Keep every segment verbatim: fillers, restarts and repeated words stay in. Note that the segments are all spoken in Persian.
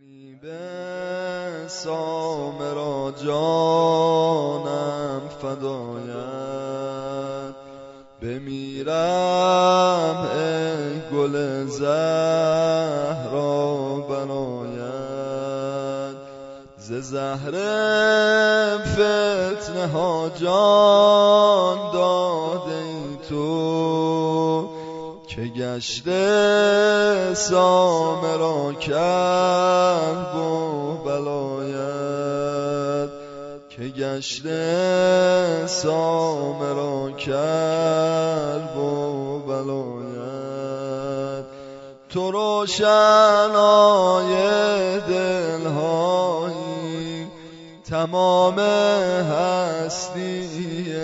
ای به سامرا جانم فدایت، بمیرم ای گل زهرا برآید. ز زهر فتنه ها جان داده ای تو، که گشته سامرا کرب و بلایت، که گشته سامرا کرب و بلایت. تو روشنای دلهایی، تمام هستی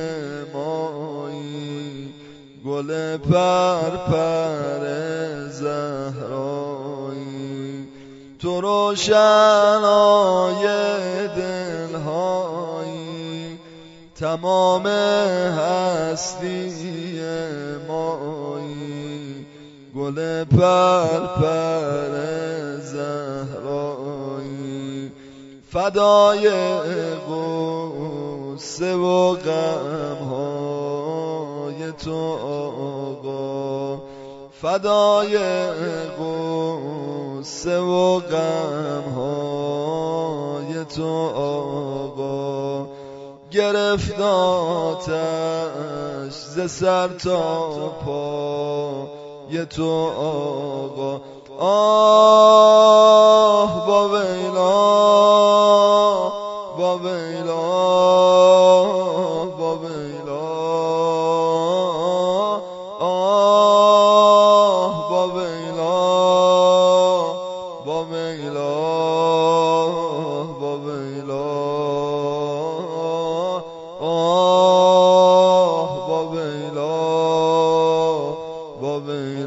مایی، گل پرپر زهرایی. تو روشنای دلهایی، تمام هستی مایی، گل پرپر زهرایی. فدای غصه و غمهای تو آقا، فدای غصه و غمهای تو آقا. گرفت آتش ز سر تا پای تو آقا. آه با ویلا با ویلا با ویلا، آه با ویلا با ویلا با ویلا، آه با ویلا با ویلا.